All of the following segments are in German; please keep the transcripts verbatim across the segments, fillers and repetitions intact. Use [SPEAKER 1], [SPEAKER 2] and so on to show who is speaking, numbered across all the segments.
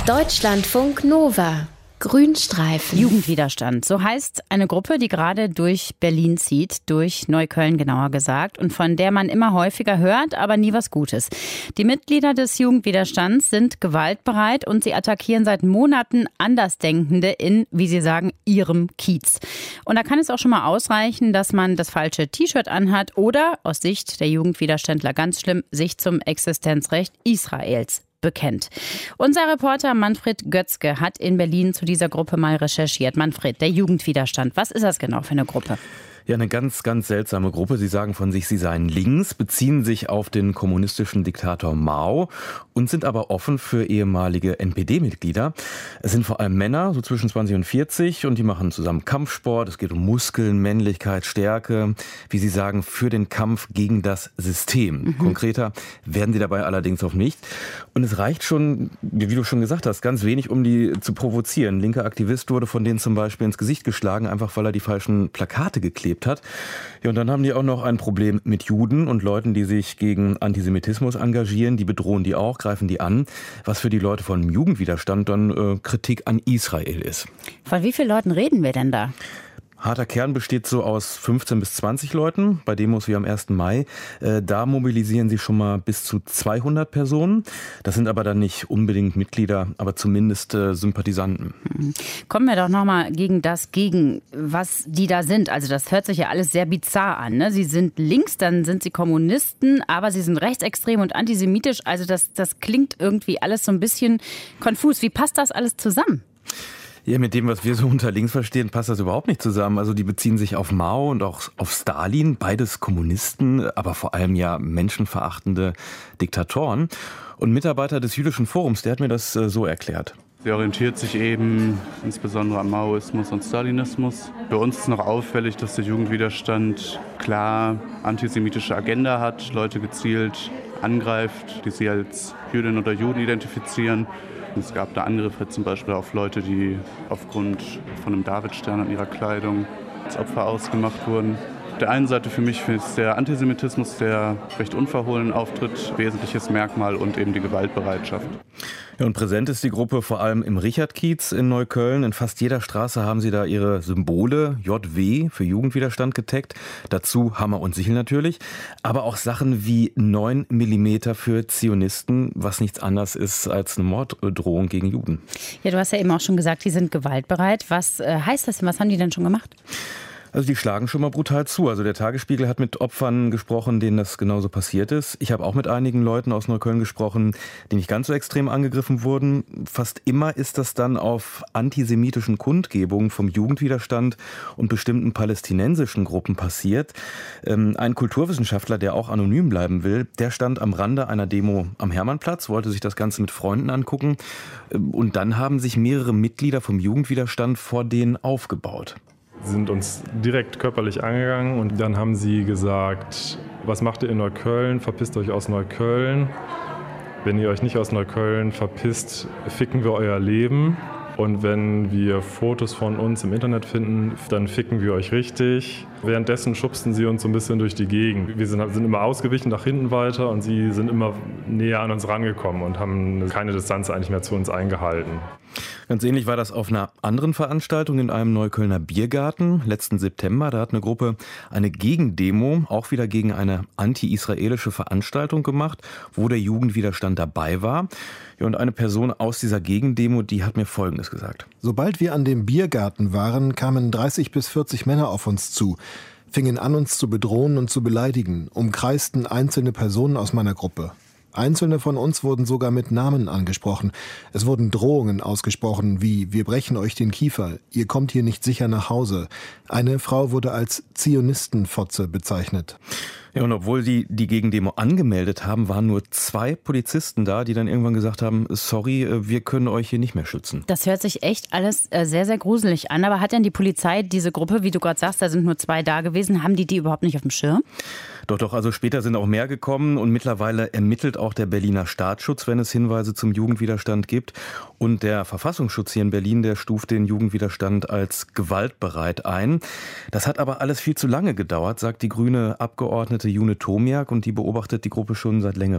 [SPEAKER 1] Deutschlandfunk Nova. Grünstreifen.
[SPEAKER 2] Jugendwiderstand, so heißt eine Gruppe, die gerade durch Berlin zieht, durch Neukölln genauer gesagt, und von der man immer häufiger hört, aber nie was Gutes. Die Mitglieder des Jugendwiderstands sind gewaltbereit und sie attackieren seit Monaten Andersdenkende in, wie sie sagen, ihrem Kiez. Und da kann es auch schon mal ausreichen, dass man das falsche T-Shirt anhat oder, aus Sicht der Jugendwiderständler ganz schlimm, sich zum Existenzrecht Israels bekennt. Unser Reporter Manfred Götzke hat in Berlin zu dieser Gruppe mal recherchiert. Manfred, der Jugendwiderstand, was ist das genau für eine Gruppe?
[SPEAKER 3] Ja, eine ganz, ganz seltsame Gruppe. Sie sagen von sich, sie seien links, beziehen sich auf den kommunistischen Diktator Mao und sind aber offen für ehemalige N P D-Mitglieder. Es sind vor allem Männer, so zwischen zwanzig und vierzig, und die machen zusammen Kampfsport. Es geht um Muskeln, Männlichkeit, Stärke, wie sie sagen, für den Kampf gegen das System. Mhm. Konkreter werden sie dabei allerdings auch nicht. Und es reicht schon, wie du schon gesagt hast, ganz wenig, um die zu provozieren. Ein linker Aktivist wurde von denen zum Beispiel ins Gesicht geschlagen, einfach weil er die falschen Plakate geklebt hat. Ja, und dann haben die auch noch ein Problem mit Juden und Leuten, die sich gegen Antisemitismus engagieren. Die bedrohen die auch, greifen die an, was für die Leute von Jugendwiderstand dann äh, Kritik an Israel ist.
[SPEAKER 2] Von wie vielen Leuten reden wir denn da?
[SPEAKER 3] Harter Kern besteht so aus fünfzehn bis zwanzig Leuten, bei Demos wie am ersten Mai. Äh, da mobilisieren sie schon mal bis zu zweihundert Personen. Das sind aber dann nicht unbedingt Mitglieder, aber zumindest äh, Sympathisanten.
[SPEAKER 2] Kommen wir doch nochmal gegen das gegen, was die da sind. Also das hört sich ja alles sehr bizarr an, ne? Sie sind links, dann sind sie Kommunisten, aber sie sind rechtsextrem und antisemitisch. Also das, das klingt irgendwie alles so ein bisschen konfus. Wie passt das alles zusammen?
[SPEAKER 3] Ja, mit dem, was wir so unter links verstehen, passt das überhaupt nicht zusammen. Also die beziehen sich auf Mao und auch auf Stalin, beides Kommunisten, aber vor allem ja menschenverachtende Diktatoren. Und Mitarbeiter des Jüdischen Forums, der hat mir das äh, so erklärt.
[SPEAKER 4] Sie orientiert sich eben insbesondere am Maoismus und Stalinismus. Für uns ist noch auffällig, dass der Jugendwiderstand klar antisemitische Agenda hat, Leute gezielt angreift, die sie als Jüdinnen oder Juden identifizieren. Es gab da Angriffe zum Beispiel auf Leute, die aufgrund von einem Davidstern an ihrer Kleidung als Opfer ausgemacht wurden. Auf der einen Seite für mich ist der Antisemitismus, der recht unverhohlen auftritt, wesentliches Merkmal, und eben die Gewaltbereitschaft.
[SPEAKER 3] Ja, und präsent ist die Gruppe vor allem im Richardkiez in Neukölln. In fast jeder Straße haben sie da ihre Symbole, J W für Jugendwiderstand, getaggt. Dazu Hammer und Sichel natürlich. Aber auch Sachen wie neun Millimeter für Zionisten, was nichts anderes ist als eine Morddrohung gegen Juden.
[SPEAKER 2] Ja, du hast ja eben auch schon gesagt, die sind gewaltbereit. Was äh, heißt das denn? Was haben die denn schon gemacht?
[SPEAKER 3] Also die schlagen schon mal brutal zu. Also der Tagesspiegel hat mit Opfern gesprochen, denen das genauso passiert ist. Ich habe auch mit einigen Leuten aus Neukölln gesprochen, die nicht ganz so extrem angegriffen wurden. Fast immer ist das dann auf antisemitischen Kundgebungen vom Jugendwiderstand und bestimmten palästinensischen Gruppen passiert. Ein Kulturwissenschaftler, der auch anonym bleiben will, der stand am Rande einer Demo am Hermannplatz, wollte sich das Ganze mit Freunden angucken. Und dann haben sich mehrere Mitglieder vom Jugendwiderstand vor denen aufgebaut.
[SPEAKER 5] Sie sind uns direkt körperlich angegangen und dann haben sie gesagt, was macht ihr in Neukölln? Verpisst euch aus Neukölln. Wenn ihr euch nicht aus Neukölln verpisst, ficken wir euer Leben. Und wenn wir Fotos von uns im Internet finden, dann ficken wir euch richtig. Währenddessen schubsten sie uns so ein bisschen durch die Gegend. Wir sind, sind immer ausgewichen nach hinten weiter und sie sind immer näher an uns rangekommen und haben keine Distanz eigentlich mehr zu uns eingehalten.
[SPEAKER 3] Ganz ähnlich war das auf einer anderen Veranstaltung in einem Neuköllner Biergarten letzten September. Da hat eine Gruppe eine Gegendemo, auch wieder gegen eine anti-israelische Veranstaltung gemacht, wo der Jugendwiderstand dabei war. Ja, und eine Person aus dieser Gegendemo, die hat mir Folgendes gesagt.
[SPEAKER 6] Sobald wir an dem Biergarten waren, kamen dreißig bis vierzig Männer auf uns zu, fingen an, uns zu bedrohen und zu beleidigen, umkreisten einzelne Personen aus meiner Gruppe. Einzelne von uns wurden sogar mit Namen angesprochen. Es wurden Drohungen ausgesprochen wie: Wir brechen euch den Kiefer, ihr kommt hier nicht sicher nach Hause. Eine Frau wurde als Zionistenfotze bezeichnet.
[SPEAKER 3] Ja, und obwohl sie die Gegendemo angemeldet haben, waren nur zwei Polizisten da, die dann irgendwann gesagt haben, sorry, wir können euch hier nicht mehr schützen.
[SPEAKER 2] Das hört sich echt alles sehr, sehr gruselig an. Aber hat denn die Polizei diese Gruppe, wie du gerade sagst, da sind nur zwei da gewesen, haben die die überhaupt nicht auf dem Schirm?
[SPEAKER 3] Doch, doch, also später sind auch mehr gekommen und mittlerweile ermittelt auch der Berliner Staatsschutz, wenn es Hinweise zum Jugendwiderstand gibt. Und der Verfassungsschutz hier in Berlin, der stuft den Jugendwiderstand als gewaltbereit ein. Das hat aber alles viel zu lange gedauert, sagt die grüne Abgeordnete June Tomiak, und die beobachtet die Gruppe schon seit längerem.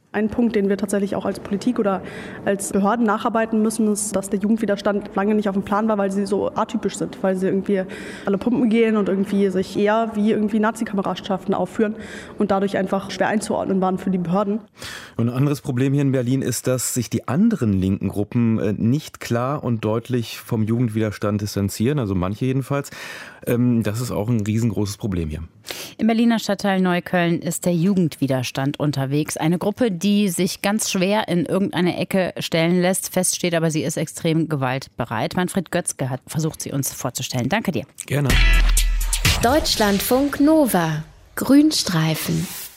[SPEAKER 7] Ein Punkt, den wir tatsächlich auch als Politik oder als Behörden nacharbeiten müssen, ist, dass der Jugendwiderstand lange nicht auf dem Plan war, weil sie so atypisch sind, weil sie irgendwie alle pumpen gehen und irgendwie sich eher wie irgendwie Nazi-Kameradschaften aufführen und dadurch einfach schwer einzuordnen waren für die Behörden.
[SPEAKER 3] Und ein anderes Problem hier in Berlin ist, dass sich die anderen linken Gruppen nicht klar und deutlich vom Jugendwiderstand distanzieren, also manche jedenfalls. Das ist auch ein riesengroßes Problem hier.
[SPEAKER 2] Im Berliner Stadtteil Neukölln ist der Jugendwiderstand unterwegs. Eine Gruppe, die sich ganz schwer in irgendeine Ecke stellen lässt. Fest steht aber, sie ist extrem gewaltbereit. Manfred Götzke hat versucht, sie uns vorzustellen. Danke dir.
[SPEAKER 3] Gerne.
[SPEAKER 1] Deutschlandfunk Nova. Grünstreifen.